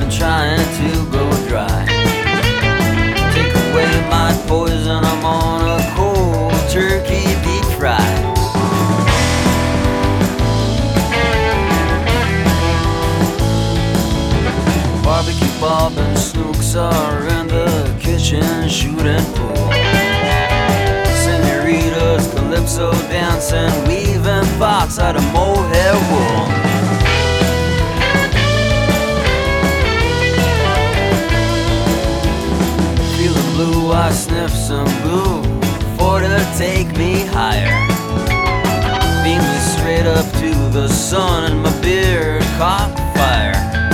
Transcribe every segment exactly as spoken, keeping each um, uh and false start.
been trying to go dry. Take away my poison, I'm on a cold turkey deep fry. Barbecue Bob and Snooks are in the kitchen shooting pool. Senoritas, calypso dancing, weaving thoughts out of mohair wool. Feeling blue, I sniff some glue for to take me higher. Beam me straight up to the sun and my beard caught fire.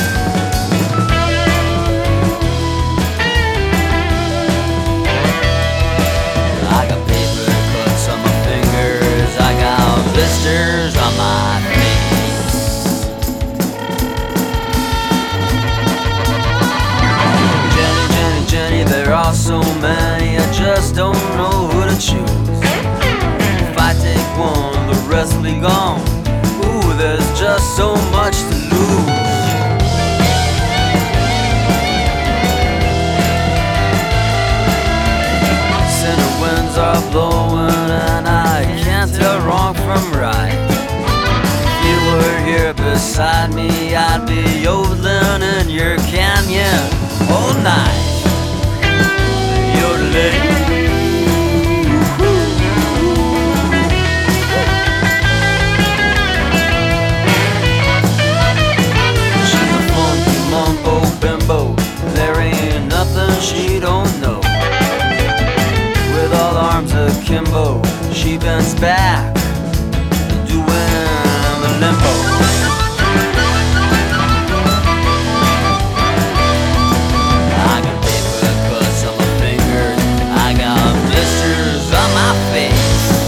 Blisters on my face. Jenny, Jenny, Jenny, there are so many, I just don't know who to choose. If I take one, the rest will be gone. Ooh, there's just so much to lose. Center winds are blowing and I can't tell wrong from right. If you were here beside me, I'd be yodeling in your canyon all night. Yodeling. She's a funky mumbo bimbo, there ain't nothing she don't know. With all arms akimbo, she bends back, doing the limbo. I got paper cuts on my fingers, I got blisters on my face.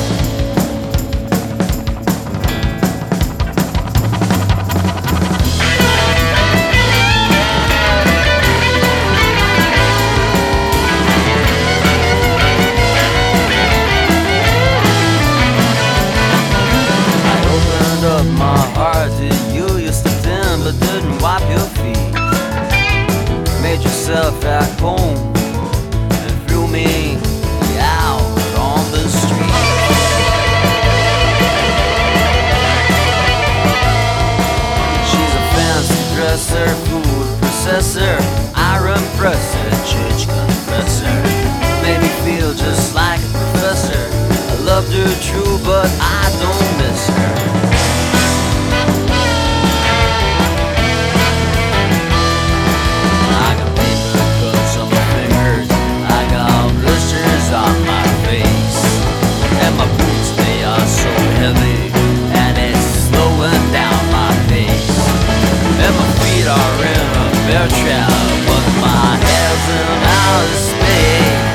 Up my heart to you, you stepped in but didn't wipe your feet. Made yourself at home and threw me out on the street. She's a fancy dresser, food processor, iron presser, church confessor. Made me feel just like a professor. I loved her true, but I don't miss her. On my face, and my boots, they are so heavy, and it's slowing down my pace. And my feet are in a bear trap, but my head's in outer space.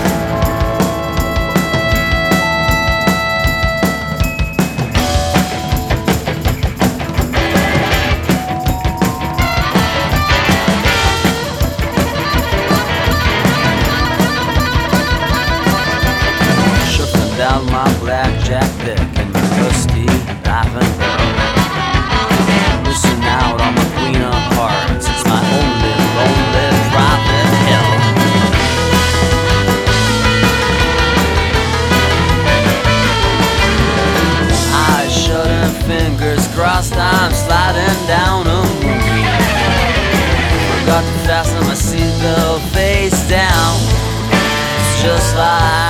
Down my blackjack deck and my rusty laughing bell. Missing out on my queen of hearts, it's my only lonely private hell. Eyes shut and fingers crossed, I'm sliding down a movie. Forgot to fasten my seatbelt face down. It's just like